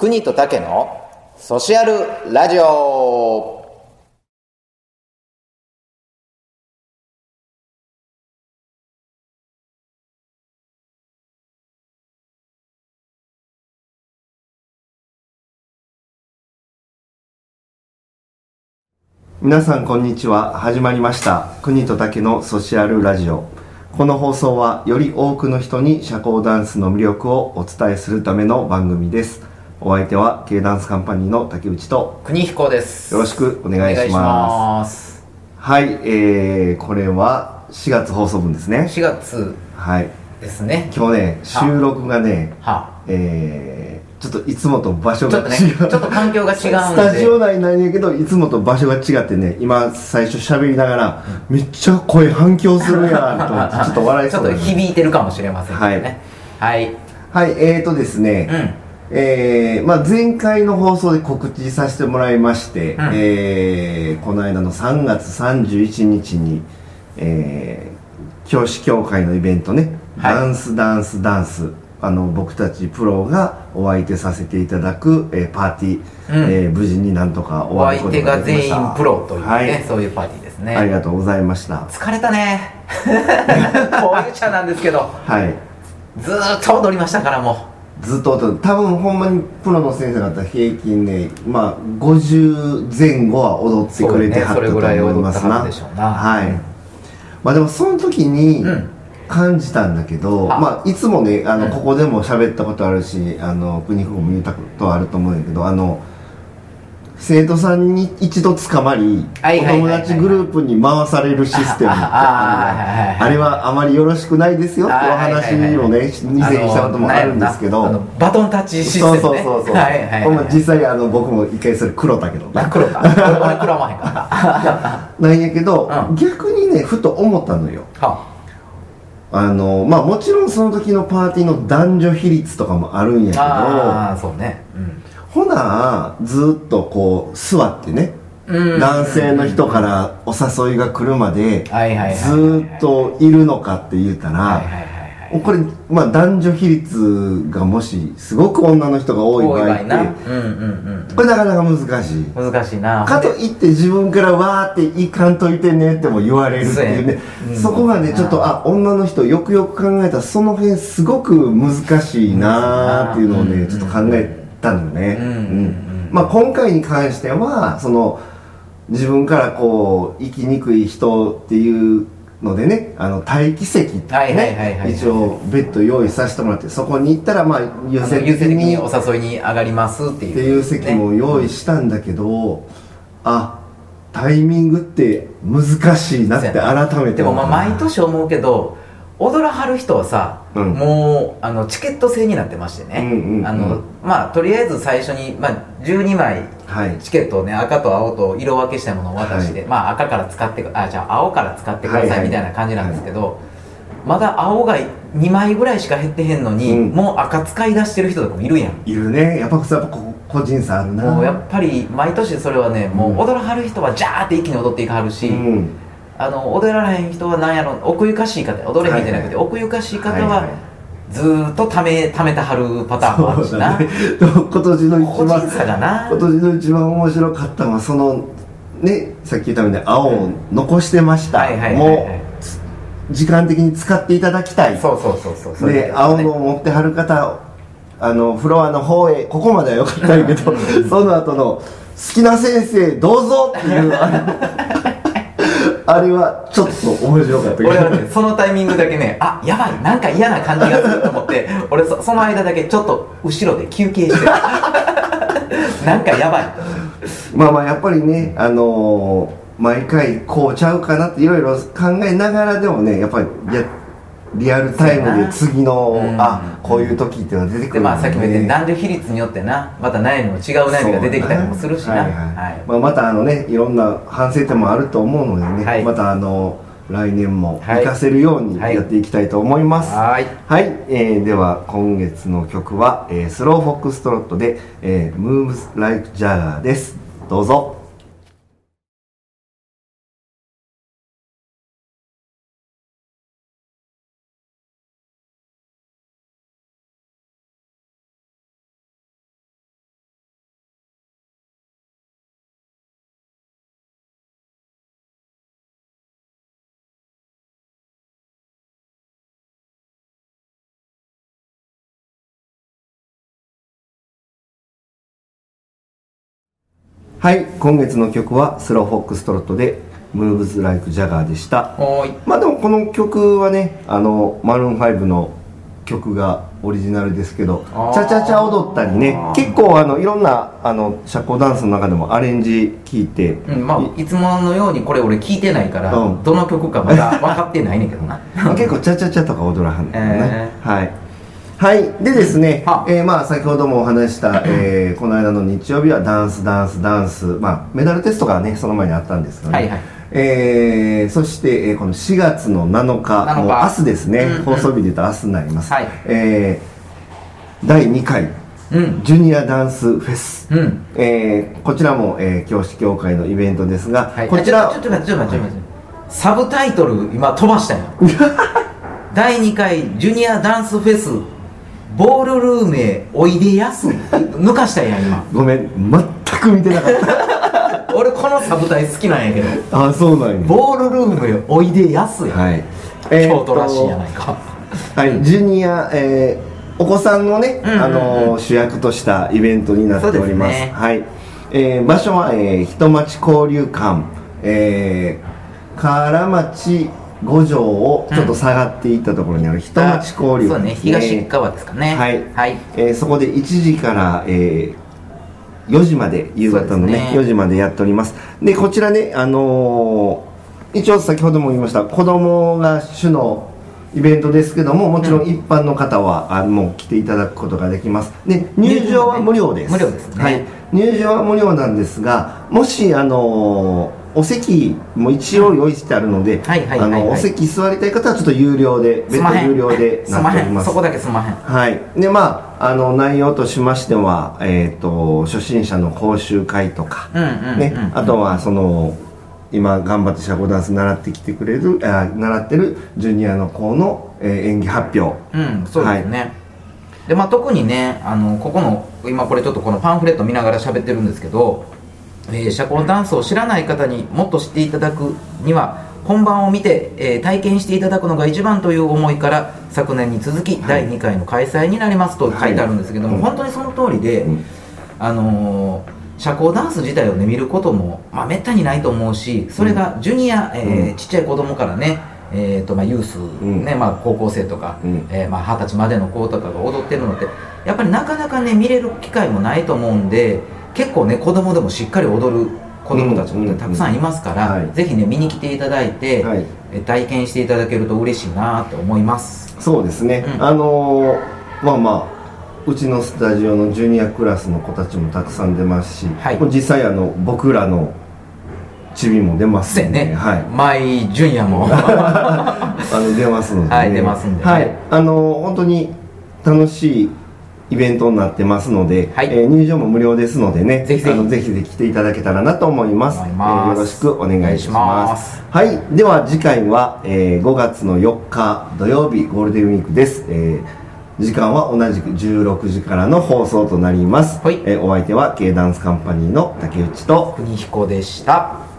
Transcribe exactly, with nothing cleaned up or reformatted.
国と竹のソシアルラジオ。 皆さんこんにちは。始まりました国と竹のソシアルラジオ。この放送はより多くの人に社交ダンスの魅力をお伝えするための番組です。お相手は K ダンスカンパニーの竹内と国彦です。 よろしくお願いします。はい、えー、これはしがつ放送分ですね。 しがつですね。 今日ね、収録がね、 はえー、ちょっといつもと場所が違う、 ちょっとね、ちょっと環境が違うんでスタジオ内なんやけどいつもと場所が違ってね、今最初喋りながら、うん、めっちゃ声反響するやんと思ってちょっと笑いそうなちょっと響いてるかもしれませんけどね。はいはい、はい、えーとですね、うんえーまあ、前回の放送で告知させてもらいまして、うんえー、この間のさんがつさんじゅういちにちに、えー、教師協会のイベントね、はい、ダンスダンスダンス、あの僕たちプロがお相手させていただく、えー、パーティー、うんえー、無事になんとか終わることができました。 お相手が全員プロというね、はい、そういうパーティーですね。 ありがとうございました。 疲れたねこういう茶なんですけど、はい、ずーっと踊りましたから。もうずっと踊る。多分ほんまにプロの先生方平均ね、まあごじゅうぜん後は踊ってくれてはったと思いますな。はい、まあでもその時に、うん感じたんだけど、まあ、いつもねあの、うん、ここでも喋ったことあるし、あの国子も言ったことあると思うんだけど、あの生徒さんに一度捕まりお友達グループに回されるシステムってあれはあまりよろしくないですよってお話をね以前にしたこともあるんですけど、 あのバトンタッチシステムね。そうそうそうそう、はいはいはい、 実際あの僕も一回それ黒だけどね。 黒か俺黒まへんかったなんやけど、うん、逆にねふと思ったのよ。はああのまあ、もちろんその時のパーティーの男女比率とかもあるんやけど、 あそうね、うん、 ほなずっとこう座ってね、うん、男性の人からお誘いが来るまでずっといるのかって言うたら、これ、まあ、男女比率がもしすごく女の人が多い場合って、これなかなか難しい難しいな。 かといって自分からわーっていかんといてねっても言われるっていうね、うん、そこがねちょっとあ女の人よくよく考えたらその辺すごく難しいなーっていうのをねちょっと考えたのね。まあ今回に関してはその自分からこう生きにくい人っていうのでね、あの待機席ってね一応ベッド用意させてもらって、そこに行ったらまあ優先的にお誘いに上がりますっていう、 っていう席も用意したんだけど、うん、あタイミングって難しいなって改めて。 でもまあ毎年思うけど踊らはる人はさ、うん、もうあのチケット制になってましてね、うんうんうん、あのまあとりあえず最初に、まあ、じゅうにまいチケットをね、はい、赤と青と色分けしたものを渡して、はい、まあ赤から使ってあじゃあ青から使ってくださいみたいな感じなんですけど、はいはい、まだ青がにまいぐらいしか減ってへんのに、うん、もう赤使い出してる人とかもいるやん。 いるね。やっぱやっぱ個人差あるな。 もうやっぱり毎年それはね、もう踊らはる人はジャーって一気に踊っていかはるし、うんあの踊らへん人は何やろ奥ゆかしい方、踊れへんじゃなくて、はいはい、奥ゆかしい方はずーっとためためたはるパターンもあるしな、ね、 今年の一番個人差がな今年の一番面白かったのはそのねさっき言ったように青を残してました、うんはいはいはいはい、もう時間的に使っていただきたい。 そうそうそうそうで、ね、青の持ってはる方あのフロアの方へここまではよかったんやけどその後の好きな先生どうぞっていうあれはちょっと面白かったけど俺はねそのタイミングだけねあやばいなんか嫌な感じがすると思って俺 そ, その間だけちょっと後ろで休憩してなんかやばいまあまあやっぱりねあのー、毎回こうちゃうかなっていろいろ考えながらでもねやっぱりやリアルタイムで次の、うん、あこういう時っていうのが出てくるんで、ね、 まあさっきも言った男女比率によってなまた悩みも違う悩みが出てきたりもするしな、はいはいはいまあ、またあのねいろんな反省点もあると思うのでね、はい、またあの来年も活かせるようにやっていきたいと思います。はい、はい、えー、では今月の曲は、えー、スローフォックストロットで、えー、Moves Like Jagger です。どうぞ。 はい、今月の曲はスローフォックストロットでムーブズライクジャガーでした。 はい。 まあでもこの曲はね、あのマルーンファイブの曲がオリジナルですけど、チャチャチャ踊ったりね、結構あのいろんなあの社交ダンスの中でもアレンジ聞いて、 うん、まあいつものようにこれ俺聞いてないから、うん、どの曲かまだ分かってないねんけどな結構チャチャチャとか踊らはんねんけどね、えー、はいはいでですね、うんえー、まあ先ほどもお話した、えー、この間の日曜日はダンスダンスダンス、まあメダルテストがねその前にあったんですけどね、はいはいえー、そして、えー、このしがつのなのか、もう明日ですね、うんうん、放送日で言うと明日になります、はいえー、だいにかい、うん、ジュニアダンスフェス、うんえー、こちらも、えー、教師協会のイベントですが、はい、こちらちょっと待ってちょっと待って、はい、サブタイトル今飛ばしたよだいにかいジュニアダンスフェスボールルームへおいでやす抜かしたんや今ごめん全く見てなかった俺このサブタイ好きなんやけどあそうなんや、ね、 ボールルームへおいでやすや、はいえー、京都らしいやないかはいジュニア、えー、お子さんのね、うんうんうん、あの主役としたイベントになっております、ねはいえー、場所は、えー、人町交流館、えー、河原町五条をちょっと下がっていったところにある人町交流館、 うん、そうね東側ですかねはい、はいえー、そこでいちじから、えーよじまで夕方の ね, ねよじまでやっております。でこちらねあのー、一応先ほども言いました子供が主のイベントですけどももちろん一般の方は、うん、あもう来ていただくことができます。で入場は無料です。 無料ですね、 はい、入場は無料なんですがもしあのーお席も一応用意してあるのでお席座りたい方はちょっと有料で別途有料でなっております。 そこだけすまへん。 はいでまああの内容としましては、えー、と初心者の講習会とか、ね、あとはその今頑張って社交ダンス習ってきてくれるあ習ってるジュニアの子の、えー、演技発表、 うんそうですね、はいでまあ、特にねあのここの今これちょっとこのパンフレット見ながら喋ってるんですけどえー、社交ダンスを知らない方にもっと知っていただくには本番を見て、えー、体験していただくのが一番という思いから昨年に続き、はい、だいにかいの開催になりますと書いてあるんですけども、はい、本当にその通りで、うん、あのー、社交ダンス自体を、ね、見ることも、まあ、めったにないと思うしそれがジュニア、えーうん、ちっちゃい子供からねえーとまあ、ユース、うんねまあ、高校生とか、うんえーまあ、はたちまでの子とかが踊ってるのってやっぱりなかなかね見れる機会もないと思うんで結構ね子供でもしっかり踊る子供たちもたくさんいますから、うんうんうんはい、ぜひね見に来ていただいて、はい、体験していただけると嬉しいなと思います。 そうですね、うん、あのー、まあまあうちのスタジオのジュニアクラスの子たちもたくさん出ますし、はい、実際あの僕らのチビも出ますんで、ねはい、マイジュニアもあの出ますので、ね、 はい出ますんで、 ね、はいあのー、本当に楽しいイベントになってますので、はいえー、入場も無料ですのでねぜひぜひあのぜひぜひ来ていただけたらなと思います。思います、えー、よろしくお願いします。はいでは次回は、えー、ごがつのよっか土曜日ゴールデンウィークです、えー、時間は同じくじゅうろくじからの放送となります、はいえー、お相手は K ダンスカンパニーの竹内と国彦でした。